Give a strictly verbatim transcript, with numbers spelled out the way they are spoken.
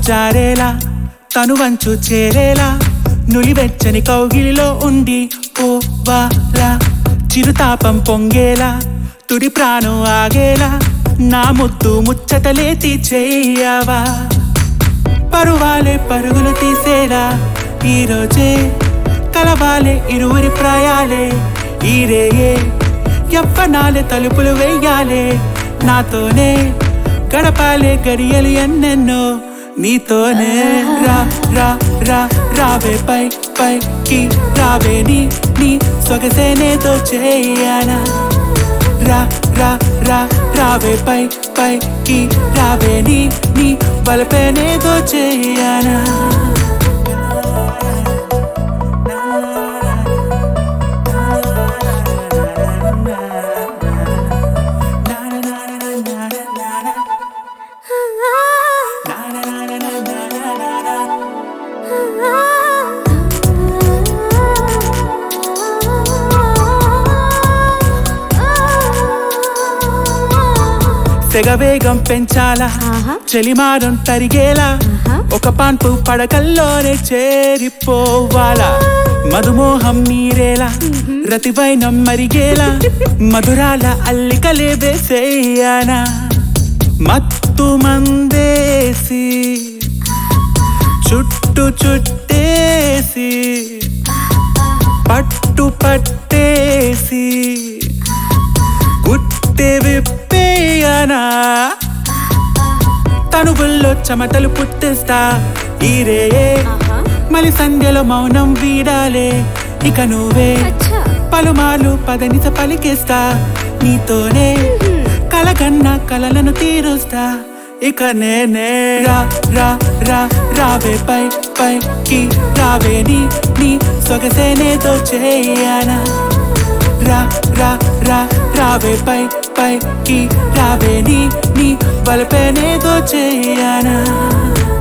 జారేలా తను వంచు చేరేలా నులివెచ్చని కౌగిలిలో ఉండి పోవాలా చిరుతాపం పొంగేలా తుడి ప్రాణం ఆగేలా నా ముద్దు ముచ్చటలేతి చెయ్యవా పరువాలే పరుగులు తీసేలా ఈరోజే కలవాలే ఇరువురి ప్రాయాలే ఈరేయే యవ్వనాలే తలుపులు వెయ్యాలే నాతోనే గడపాలే గడియలు ఎన్నెన్నో నీతోనే రా రా రా రావే పై పైకి రావే నీ నీ సొగసేనేదో చేయనా రా రా రా రావే పై పైకి రావే నీ నీ బలపేనేదో చేయనా సెగవేగం పెంచాలా చలిమారం తరిగేలా ఒక పాన్పు పడకల్లోనే చేరిపోవాలా మధుమోహం నీరేలా రతివైనం మరిగేలా మధురాల అల్లికలే వేసేయనా మత్తు మందేసి చుట్టు చుట్టేసి పట్టు పట్టేసి గుట్టె విప్పేయనా తనుగుల్లో చెమటలు పుట్టిస్తా ఈరే మలి సంధ్యలో మౌనం వీడాలే ఇక నువ్వే పలుమార్లు పదనిస పలికిస్తా నీతోనే కలగన్నా కలలను తీరుస్తా ఇక నేనే రా రా రా రావే పై పైకి రావే నీ నీ సొగసేనేదో చేయనా రా రా రా రావే పై పైకి రావే నీ నీ బలపేనేదో చేయనా